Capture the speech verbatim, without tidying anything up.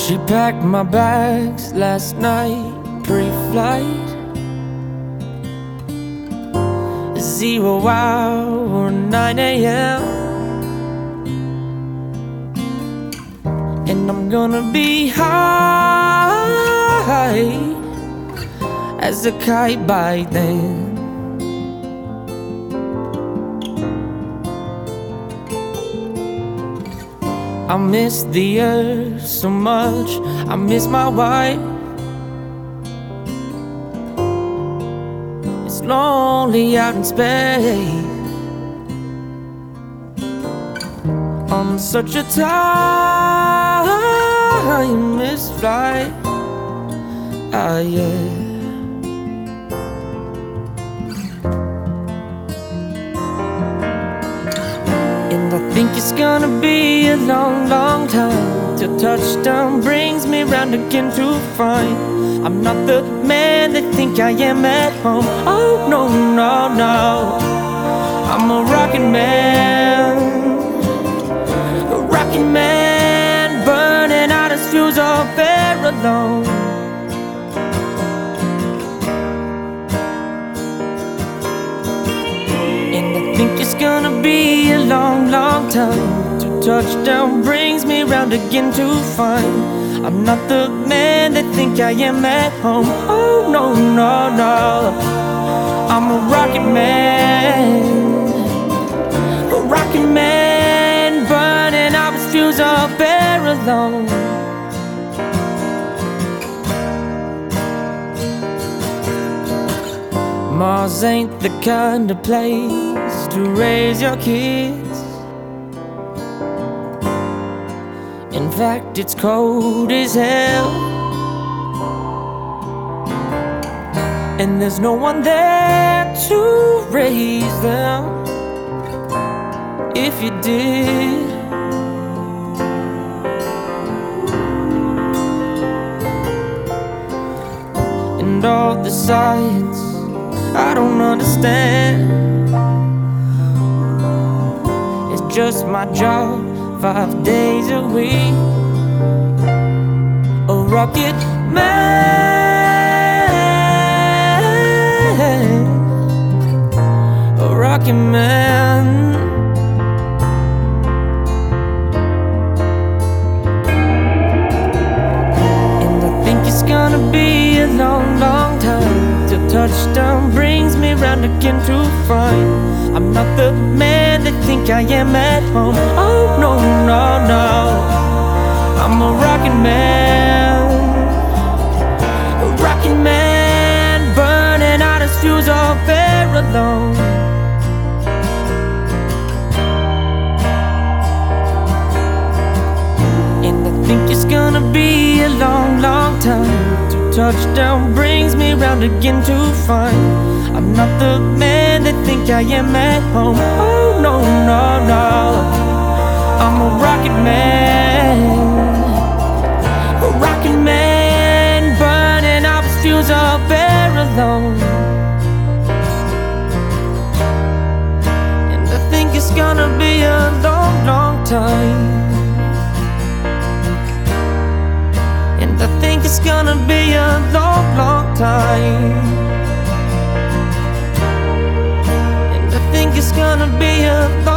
She packed my bags last night, pre-flight. Zero hour, nine a m And I'm gonna be high as a kite by then. I miss the earth so much, I miss my wife. It's lonely out in space on such a timeless flight. Ah, yeah. And I think it's gonna be a long, long time till touchdown brings me round again to find I'm not the man they think I am at home. Oh no, no, no, I'm a rockin' man, a rockin' man, burning out his fuse all there alone. And I think it's gonna be a long, long time till touchdown brings me round again to find I'm not the man they think I am at home. Oh no, no, no, I'm a rockin' man, a rockin' man, burning out his fuse all there alone. Mars ain't the kind of place to raise your kids. In fact, it's cold as hell, and there's no one there to raise them if you did. And all the sights I don't understand, it's just my job five days a week. A rocket man, a rocket man. And I think it's gonna be a long, long time till touchdown brings me round again to find I'm not the man they think I am at home. Oh no, no, no, I'm a rockin' man, a rockin' man, burning out his fuse all there alone. And I think it's gonna be a long, long time till touchdown brings me round again to find I'm not the man they think I am at home. Oh no, no, no, I'm a rocket man, a rocket man, burning out his fuse all there alone. And I think it's gonna be a long, long time. And I think it's gonna be a long, long time. I think it's gonna be a long